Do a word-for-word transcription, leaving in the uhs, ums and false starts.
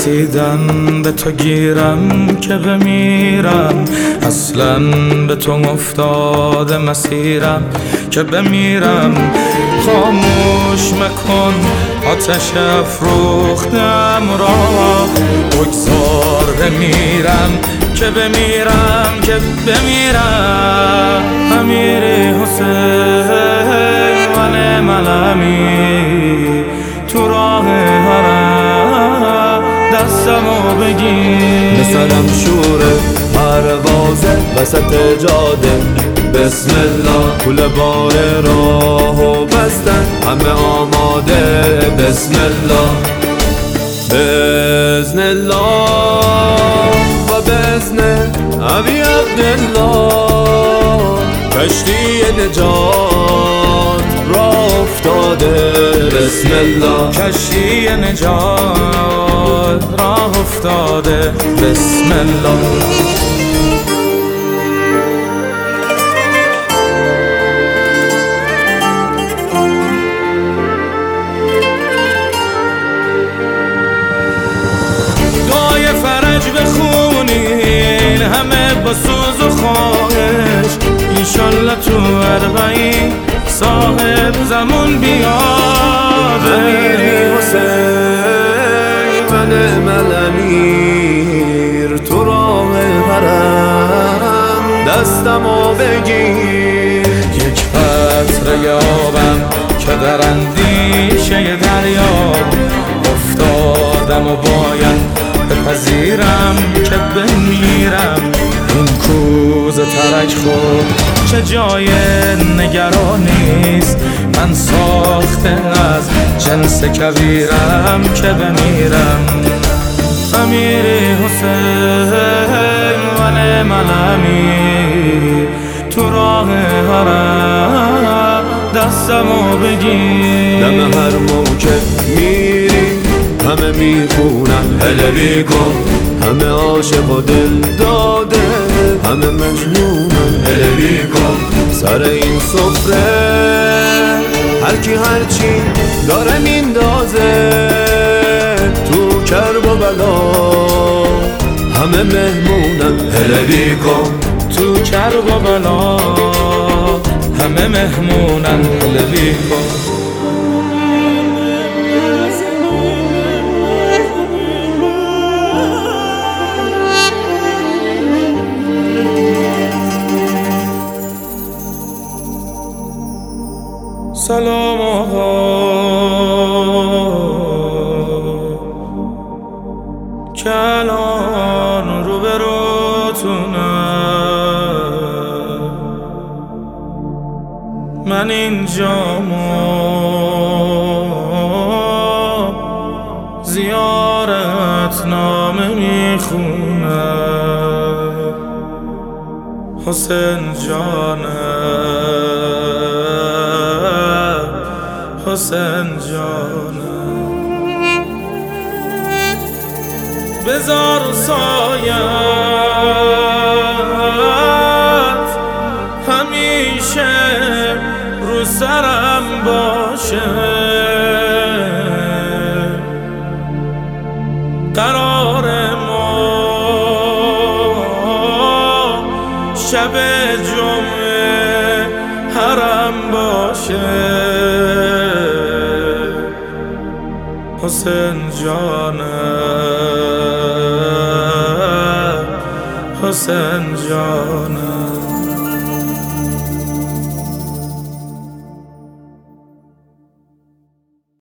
رسیدن به تو گیرم که بمیرم، اصلا به تو افتاده مسیرم که بمیرم. خاموش مکن آتش افروختم را، بگذار بمیرم که بمیرم که بمیرم. امیری حسین من ملمی تو راه حرم دستمو بگیر. مثلم شوره پروازه وسط جاده، بسم الله کل بار راهو بستن همه آماده. بسم الله بزن الله و بزن ابی عبدالله، کشتی نجات راه افتاده. بسم الله کشتی نجات راه افتاده. بسم الله دعای فرج بخونین همه با سوز و خواهش، انشالله تو اربعین صاحب زمان بیاد. امیری حسین من الامیر تو راه حرم دستمو بگیر. یک قطره آبم که در اندیشه دریا افتادم و باید بپذیرم که بمیرم. این کوزه ترک خود چه جای نگرانیست، من ساخته از جنس کبیرم که بمیرم. امیری حسین من ملمی تو راه حرم دستمو بگیر. دم هر موکب میری همه میخونن هلوی کن، همه عاشق و دل داده همه مجنونن هلوی کن. سر این سفره هر کی هر چی داره میندازه، تو کرب و بلا همه مهمونن هلوی کن. تو کرب و بلا همه مهمونن هلوی کن. سلام آقا که الان رو به روتونم، من اینجامو زیارت نامه میخونم. حسین جانم حسین جانم، بذار سایت همیشه رو سرم باشه. قرار ما شب جمعه حرم باشه. حسین جانم حسین جانم.